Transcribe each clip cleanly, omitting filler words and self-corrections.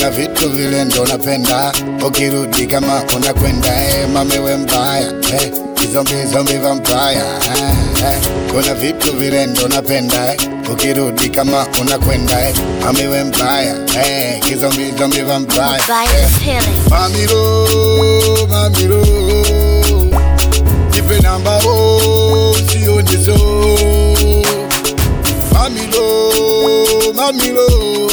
kuna vitu vile ndo napenda, ukirudi kama unakwenda mami we mbaya, zombie vampire, kuna vitu vile ndo napenda, ukirudi kama unakwenda mami we mbaya, zombie vampire. Mamiro, mamiro, nipe namba sioni so. Mamiro, mamiro,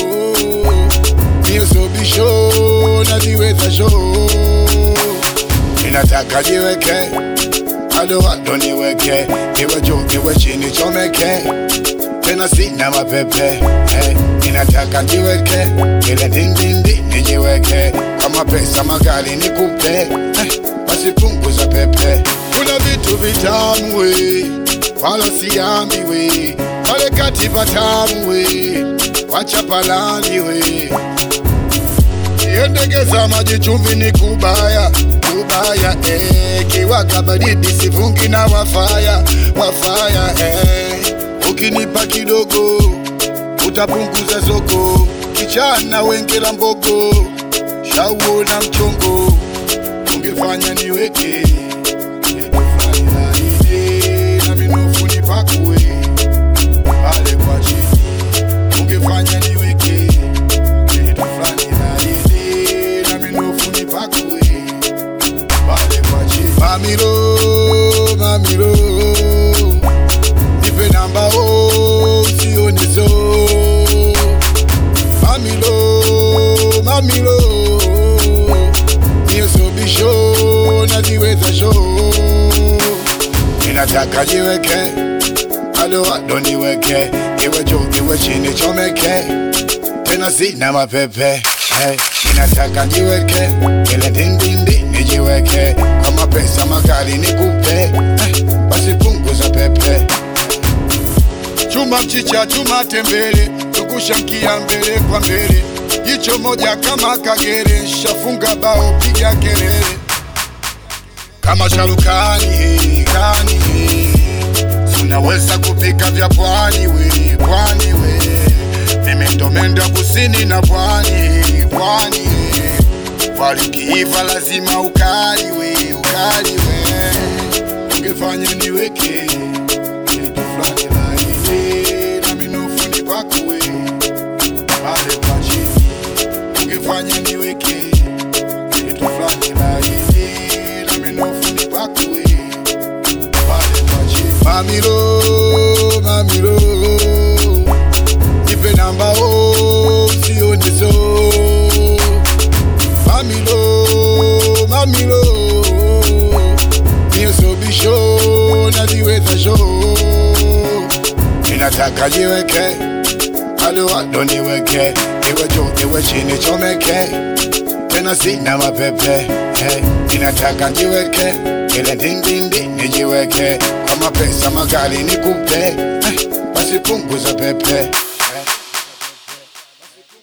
niyo so bisho na ziweza show. Ninataka jiweke, ado niweke, iwe juu iwe chini chomeke, tena sina mapepe. Ninataka jiweke, ile dindindi nijiweke, kwa mapesa magari nikupe, basi punguza pepe. Kuna vitu vitamu we, wala siambi we, wale kati patamu we, wacha palani we. Niendegeza maji chumvi ni kubaya, kubaya kiwaka baridi sifungi na wafaya, wafaya ukinipa kidogo utapunguza soko, kichana wengela mbogo, shauo na mchongo, ungefanya niweke na minofu nipakwe pale kwa chini, ungefanya niweke na minofu nipakwe pale kwa chini. Mamiro, mamiro, nipe namba sioni so. Mamiro, mamiro, niyo so bisho na ziweza show. Ninataka jiweke, ado niweke, iwe juu iwe chini chomeke, tena sina mapepe. Ninataka jiweke, ile dindindi nijiweke, kwa mapesa magari nikupe, basi punguza pepe. Chuma mchicha chuma tembele, tukushankia mbele kwa mbele, jicho moja kama kagere, shafunga bao piga kelele. Kama sharukani kani, unaweza kupika vya pwani we, pwani we. Mimi ndo menda kusini na pwani, pwani walikiiva lazima ukali we, ukali we. Ungefanya niweke kitu fulani laini, na minofu nipakwe pale kwa chini. Ungefanya niweke kitu fulani laini, na minofu nipakwe pale kwa chini. Mamiro, mamiro, nipe namba sioni so. Mamiro, mamiro, niyo so bisho na ziweza show. Ninataka jiweke, ado niweke, iwe juu iwe chini chomeke, tena sina mapepe. Ninataka jiweke, ile dindindi nijiweke, kwa mapesa magari nikupe, basi punguza pepe.